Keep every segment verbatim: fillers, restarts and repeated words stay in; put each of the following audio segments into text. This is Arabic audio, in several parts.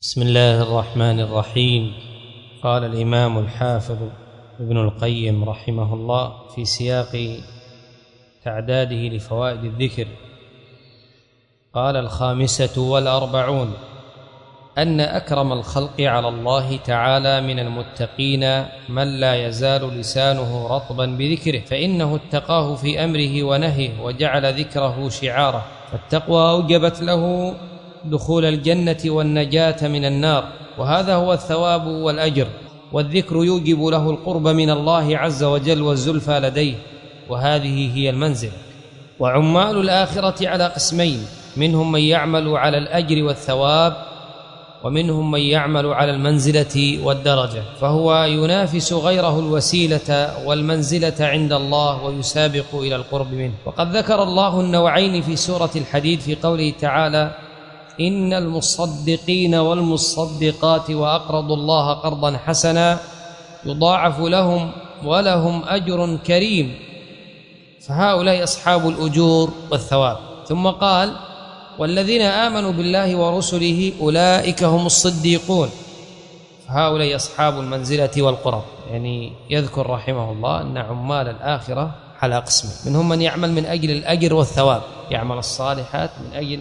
بسم الله الرحمن الرحيم. قال الإمام الحافظ ابن القيم رحمه الله في سياق تعداده لفوائد الذكر، قال: الخامسة والأربعون أن أكرم الخلق على الله تعالى من المتقين من لا يزال لسانه رطبا بذكره، فإنه اتقاه في أمره ونهيه وجعل ذكره شعاره، فالتقوى أوجبت له دخول الجنة والنجاة من النار، وهذا هو الثواب والأجر. والذكر يوجب له القرب من الله عز وجل والزلفى لديه، وهذه هي المنزلة. وعمال الآخرة على قسمين: منهم من يعمل على الأجر والثواب، ومنهم من يعمل على المنزلة والدرجة، فهو ينافس غيره الوسيلة والمنزلة عند الله ويسابق إلى القرب منه. وقد ذكر الله النوعين في سورة الحديد في قوله تعالى: إن المصدقين والمصدقات وأقرضوا الله قرضا حسنا يضاعف لهم ولهم أجر كريم، فهؤلاء أصحاب الأجور والثواب. ثم قال: والذين آمنوا بالله ورسله أولئك هم الصديقون، فهؤلاء أصحاب المنزلة والقرب. يعني يذكر رحمه الله أن عمال الآخرة على قسم: منهم من يعمل من أجل الأجر والثواب، يعمل الصالحات من أجل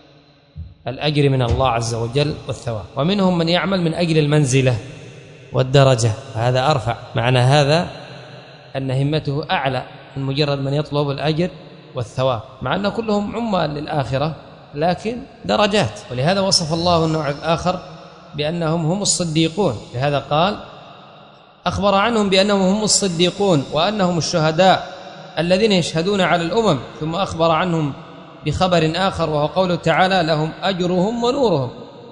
الأجر من الله عز وجل والثواب، ومنهم من يعمل من أجل المنزلة والدرجة، هذا أرفع. معنى هذا أن همته أعلى من مجرد من يطلب الأجر والثواب، مع أن كلهم عمال للآخرة لكن درجات. ولهذا وصف الله النوع الآخر بأنهم هم الصديقون، لهذا قال أخبر عنهم بأنهم هم الصديقون وأنهم الشهداء الذين يشهدون على الأمم، ثم أخبر عنهم بخبر آخر وهو قوله تعالى: لهم أجرهم ونورهم،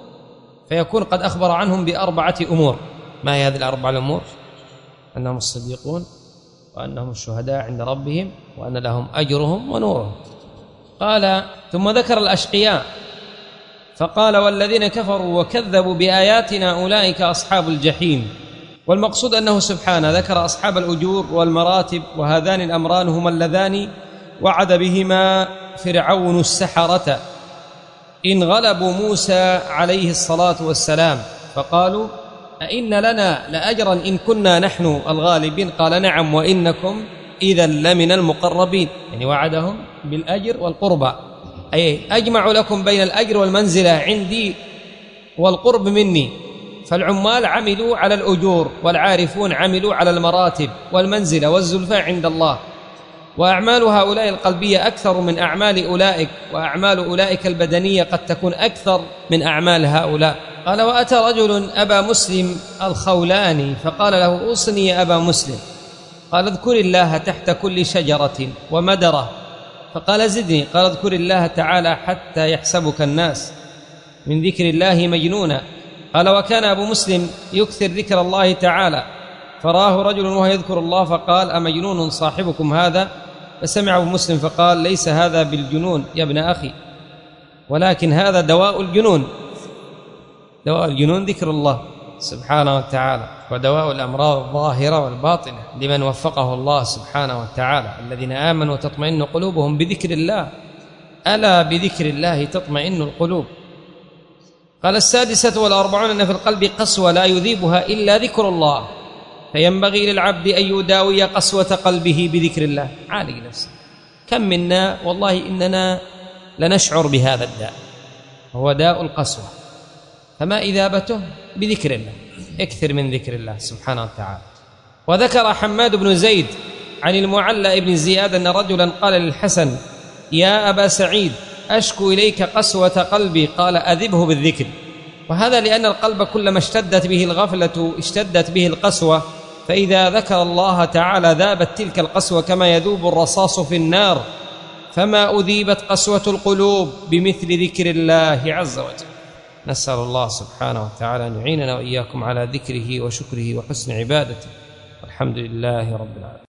فيكون قد أخبر عنهم بأربعة أمور. ما هي هذه الأربعة الأمور؟ أنهم الصديقون، وأنهم الشهداء عند ربهم، وأن لهم أجرهم ونورهم. قال: ثم ذكر الأشقياء فقال: والذين كفروا وكذبوا بآياتنا أولئك أصحاب الجحيم. والمقصود أنه سبحانه ذكر أصحاب الأجور والمراتب، وهذان الأمران هما اللذان وعد بهما فرعون السحرة إن غلبوا موسى عليه الصلاة والسلام، فقالوا: أئن لنا لأجرا إن كنا نحن الغالبين؟ قال: نعم، وإنكم إذا لمن المقربين. يعني وعدهم بالأجر والقربى، أي أجمع لكم بين الأجر والمنزلة عندي والقرب مني. فالعمال عملوا على الأجور، والعارفون عملوا على المراتب والمنزلة والزلفى عند الله. وأعمال هؤلاء القلبية أكثر من أعمال أولئك، وأعمال أولئك البدنية قد تكون أكثر من أعمال هؤلاء. قال: وأتى رجل أبا مسلم الخولاني فقال له: أوصني يا أبا مسلم. قال: اذكر الله تحت كل شجرة ومدرة. فقال: زدني. قال: اذكر الله تعالى حتى يحسبك الناس من ذكر الله مجنونا. قال: وكان أبو مسلم يكثر ذكر الله تعالى، فراه رجل وهو يذكر الله فقال: أمجنون صاحبكم هذا؟ فسمع أبو مسلم فقال: ليس هذا بالجنون يا ابن أخي، ولكن هذا دواء الجنون. دواء الجنون ذكر الله سبحانه وتعالى، ودواء الأمراض الظاهرة والباطنة لمن وفقه الله سبحانه وتعالى: الذين آمنوا وتطمئن قلوبهم بذكر الله، ألا بذكر الله تطمئن القلوب. قال: السادسة والأربعون أن في القلب قسوة لا يذيبها إلا ذكر الله، فينبغي للعبد أن يداوي قسوة قلبه بذكر الله. عالج نفسه. كم منا والله إننا لنشعر بهذا الداء، هو داء القسوة، فما إذابته؟ بذكر الله. اكثر من ذكر الله سبحانه وتعالى. وذكر حماد بن زيد عن المعلى بن زياد أن رجلا قال للحسن: يا أبا سعيد، أشكو إليك قسوة قلبي. قال: أذبه بالذكر. وهذا لأن القلب كلما اشتدت به الغفلة اشتدت به القسوة، فإذا ذكر الله تعالى ذابت تلك القسوة كما يذوب الرصاص في النار، فما أذيبت قسوة القلوب بمثل ذكر الله عز وجل. نسأل الله سبحانه وتعالى أن يعيننا وإياكم على ذكره وشكره وحسن عبادته، والحمد لله رب العالمين.